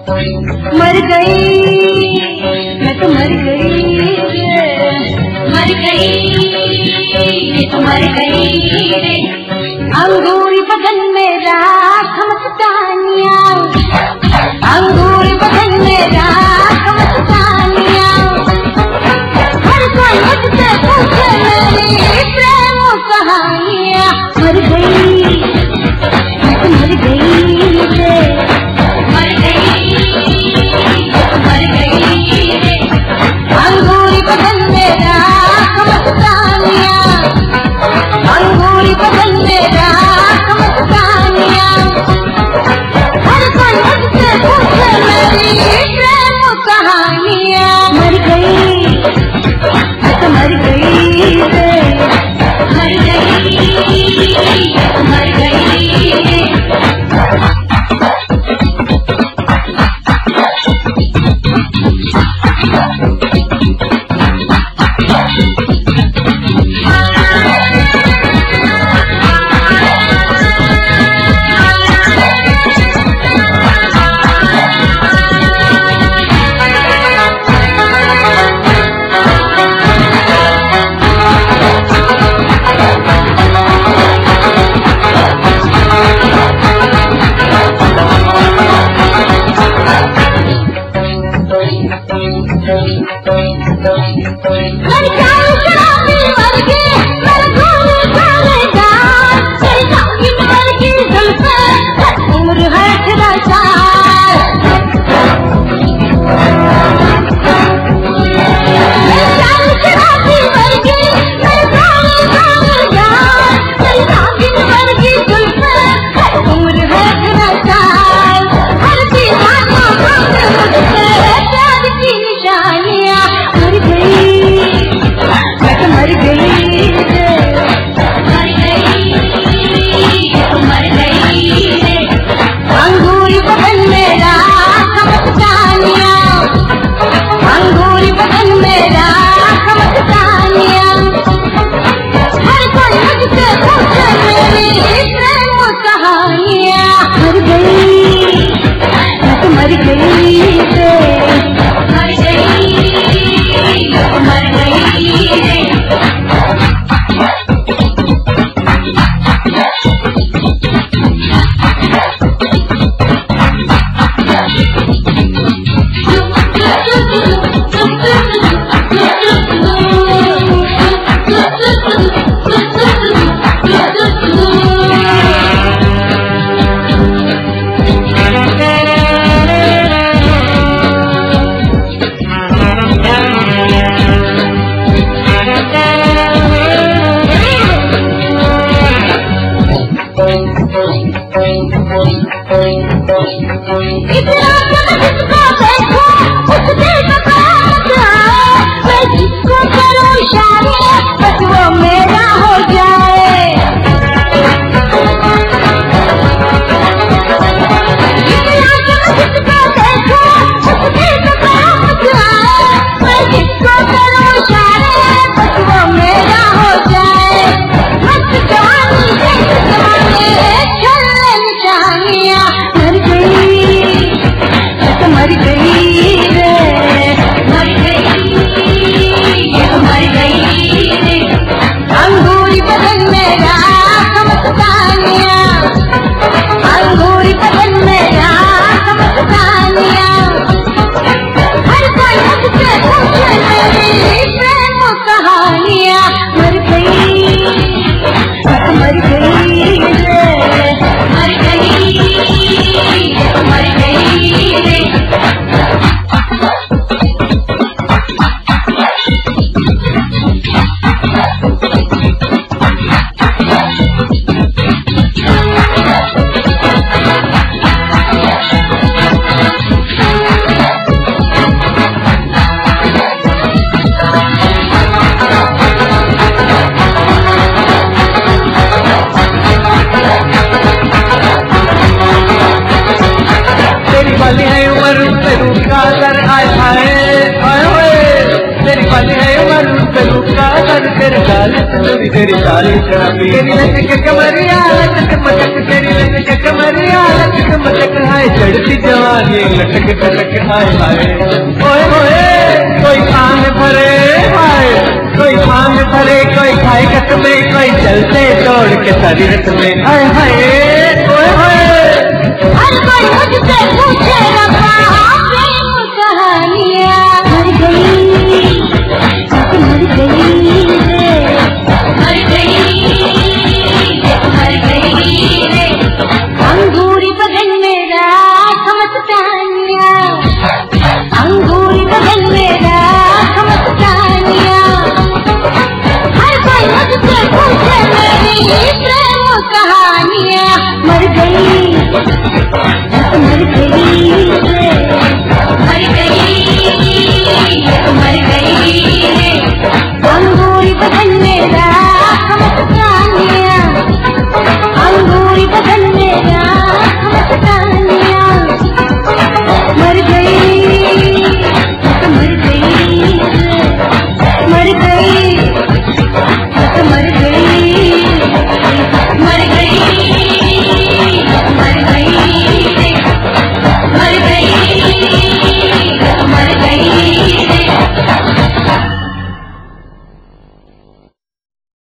मर गई मैं तो मर गई मर गई मैं तो मर गई रे। अंगूर बदन में राख मस्तानिया, अंगूर बदन में राख मस्तानिया। हर कोई मुझसे पूछे मेरी प्रेम कहानियाँ। मर गई मैं तो मर गई रे, मर गई मर गई रे। अंगूर बदन में राख मस्तानिया, अंगूर बदन में राख मस्तानिया। हर कोई मुझसे पूछे मेरी प्रेम कहानियाँ। मर गई मैं तो मर गई रे, मर गई मर गई रे। मर गई रे, मर गई ये तो मर गई रे। अंगूर बदन जवानी लटक धड़क हाय हाय ओए ओए कोई खान भरे हाय कोई खान भरे कोई खाए कट में कोई चलते दौड़ के शरीरत में हाय हाय ओए ओए हर कोई मुझसे पूछे रब्बा प्रेम कहानियाँ मर गई रे मर गई रे अंगूरी बदन मेरा समझतानिया अंगूरी बदन मेरा समझतानिया हर कोई मुझसे पूछे मेरी प्रेम कहानियाँ मर गई रे मर गई रे अंगूरी बदन मेरा